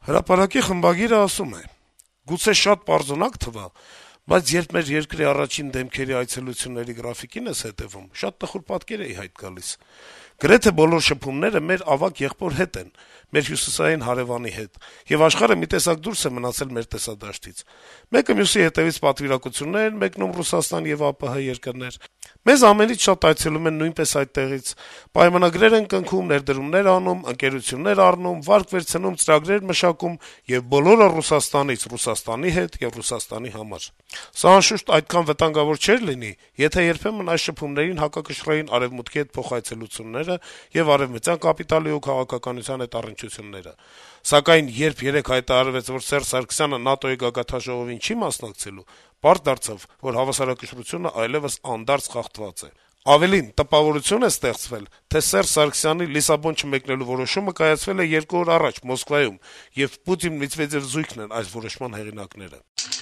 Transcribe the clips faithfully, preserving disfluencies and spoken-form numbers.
Հրապարակի խմբագիրը ասում է. «Գուցե շատ պարզունակ թվա, բայց երբ մեր երկրի առաջին դեմքերի այցելությունների գրաֆիկին ես հետեւում, շատ տխուր պատկեր էի հայտ գալիս: Գրեթե բոլոր շփումները մեր ավագ եղբոր հետ են, մեր հյուսիսային հարեւանի հետ, եւ աշխարհը մի տեսակ դուրս է մնացել մեր տեսադաշտից: Մեկը մյուսի հետեւից պատվիրակություններ են մեկնում Ռուսաստան եւ ԱՊՀ երկրներ: Մեզ ամենից շատ այցելում են նույնպես այդտեղից, պայմանագրեր են կնքում, ներդրումներ անում, ընկերություններ առնում, վարկ վերցնում, ծրագրեր մշակում եւ բոլորը Ռուսաստանից, Ռուսաստանի հետ եւ Ռուսաստանի համար: Սա անշուշտ այդքան վտանգավոր չէր լինի, եթե երբեմն այս շփումներին հակակշռեին Արեւմուտքի հետ փոխայցելությունները եւ արեւմտյան կապիտալի ու քաղաքականության հետ առնչությունները: Սակայն երբ երեկ հայտարարվեց, որ Սերժ Սարգսյանը ՆԱՏՕ-ի գագաթնաժողովին չի մասնակցելու, պարզ դարձավ, որ հավասարակշռությունը այլեւս անդարձ խախտված է: Ավելին, տպավորություն է ստեղծվել, թե Սերժ Սարգսյանի Լիսաբոն չմեկնելու որոշումը կայացվել է երկու օր առաջ Մոսկվայում, եւ Պուտին-Մեդվեդեւ զույգն են այս որոշման հեղինակները»: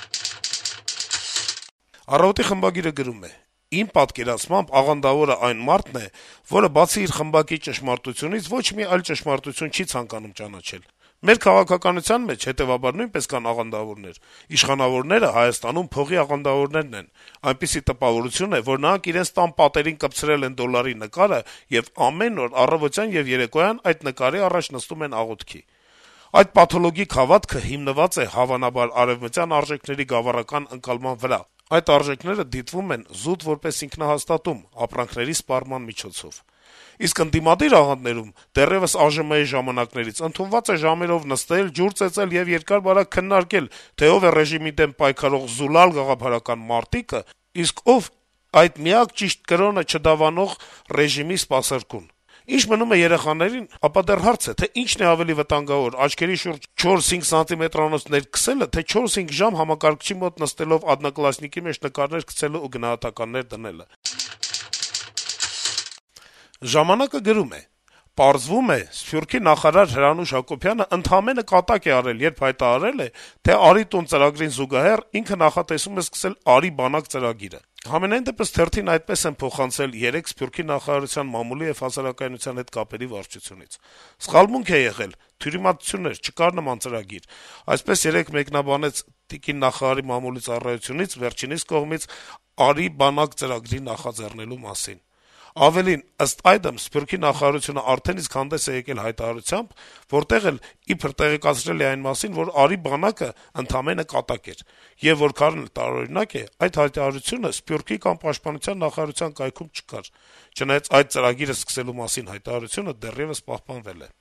«Առավոտ»-ի խմբագիրը գրում է. - «Իմ պատկերացմամբ աղանդավորը այն մարդն է, որը բացի իր խմբակի ճշմարտությունից ոչ մի այլ ճշմարտություն չի ցանկանում ճանաչել: Մեր քաղաքականության մեջ, հետեւաբար, նույնպես կան աղանդավորներ: Իշխանավորները Հայաստանում փողի աղանդավորներն են: Այնպիսի տպավորություն է, որ նրանք իրենց տան պատերին կպցրել են դոլարի նկարը եւ ամեն օր առավոտյան եւ երեկոյան այդ նկարի առաջ նստում են աղոթքի: Այդ պաթոլոգիկ հավատքը հիմնված է, հավանաբար, արեւմտյան արժեքների գավառական ընկալման վրա: Այդ արժեքները դիտվում են զուտ որպես ինքնահաստատում, ապրանքների սպառման միջոցով: Իսկ ընդդիմադիր աղանդներում, դեռեւս ԱԺՄ-ի ժամանակներից, ընդունված է ժամերով նստել, ջուր ծեծել եւ երկար-բարակ քննարկել, թե ով է ռեժիմի դեմ պայքարող զուլալ գաղափարական մարտիկը, իսկ ով այդ միակ ճիշտ կրոնը չդավանող ռեժիմի սպասարկուն: Ինչ մնում է երեխաներին, ապա դեռ հարց է, թե ինչն է ավելի վտանգավոր` աչքերի շուրջ չորս-հինգ սանտիմետրանոց ներքքսելը, թե չորս-հինգ ժամ համակարգչի մոտ նստելով «Одноклассники» մեջ նկարներ գցելը ու գնահատականներ դնելը»: «Ժամանակ»-ը գրում է. - «Պարզվում է, Սփյուռքի նախարար Հրանուշ Հակոբյանը ընդամենը կատակ է արել, երբ հայտարարել է, թե «Արի տուն» ծրագրին զուգահեռ ինքը նախատեսում է սկսել «Արի բանակ» ծրագիրը: Համենայնդեպս թերթին այդպես են փոխանցել երեկ Սփյուռքի նախարարության մամուլի եւ հասարակայնության հետ կապերի վարչությունից: Սխալմունք է եղել, թյուրիմացություն էր, չկար նման ծրագիր», - այսպես երեկ մեկնաբանեց տիկին նախարարի մամուլի ծառայությունից վերջինիս կողմից «Արի բանակ» ծրագրի նախաձեռնելու մասին: Ավելին, ըստ այդմ, Սփյուռքի նախարարությունը արդեն իսկ հանդես է եկել հայտարարությամբ, որտեղ էլ իբր տեղեկացրել է այն մասին, որ «Արի բանակը» ընդամենը կատակ էր, եւ որքան էլ տարօրինակ է, այդ հայտարարությունը Սփյուռքի կամ Պաշտպանության նախարարության կայքում չկար, չնայած այդ ծրագիրը սկսելու մասին հայտարարությունը դեռեւս պահպանվել է: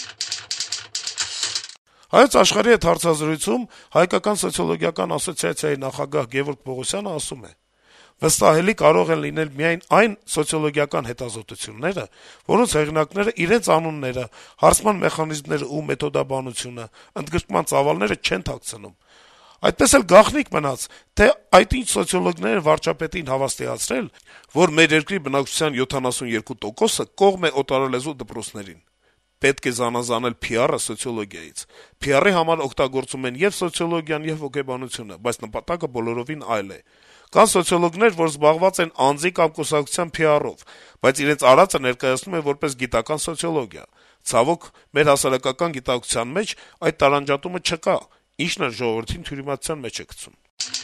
«Հայոց Աշխարհ»-ի հետ հարցազրույցում Հայկական սոցիոլոգիական ասոցիացիայի նախագահ Գեւորգ Պողոսյանը ասում է. - «Վստահելի կարող են լինել միայն այն սոցիոլոգիական հետազոտությունները, որոնց հեղինակները իրենց անունները, հարցման մեխանիզմներն ու մեթոդաբանությունը, ընդգրկման ծավալները չեն թաքցնում: Այդպես էլ գաղտնիք մնաց, թե այդ ինչ սոցիոլոգներ են վարչապետին հավաստիացրել, որ մեր երկրի բնակչության յոթանասունյոթ տոկոսը կողմ է օտարալեզու դպրոցներին: Պետք է զանազանել փի ար-ը սոցիոլոգիայից: Փի ար-ի համար օգտագործում են ե'ւ սոցիոլոգիան, ե'ւ հոգեբանությունը, բայց նպատակը բոլորովին այլ է: Կան սոցիոլոգներ, որ զբաղված են անձի կամ կուսակցության փի ար-ով, բայց իրենց արածը ներկայացնում են որպես գիտական սոցիոլոգիա: Ցավոք, մեր հասարակական գիտակցության մեջ այդ տարանջատումը չկա, ինչն էլ ժողովրդին թյուրիմացության մեջ է գցում»: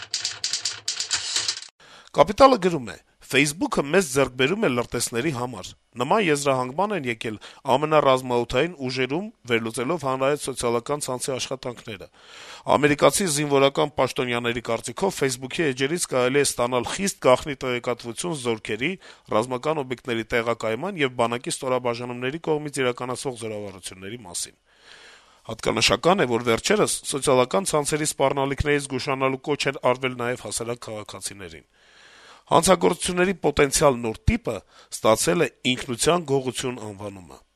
«Կապիտալ»-ը գրում է. - «Facebook-ը մեծ ձեռքբերում է լրտեսների համար: Նման եզրահանգման են եկել ամենառազմաօդային ուժերում` վերլուծելով հանրահայտ սոցիալական ցանցի աշխատանքները: Ամերիկացի զինվորական պաշտոնյաների կարծիքով, Facebook-ի էջերից կարելի է ստանալ խիստ գաղտնի տեղեկատվություն զորքերի, ռազմական օբյեկտների տեղակայման եւ բանակի ստորաբաժանումների կողմից իրականացվող զորավարությունների մասին: Հատկանշական է, որ վերջերս սոցիալական ցանցերի սպառնալիքներից զգուշանալու կոչ էր արվել նաեւ հասարակ քաղաքացիներին: Հանցագործությունների պոտենցիալ նոր տիպը ստացել է «ինքնության գողություն» անվանումը»: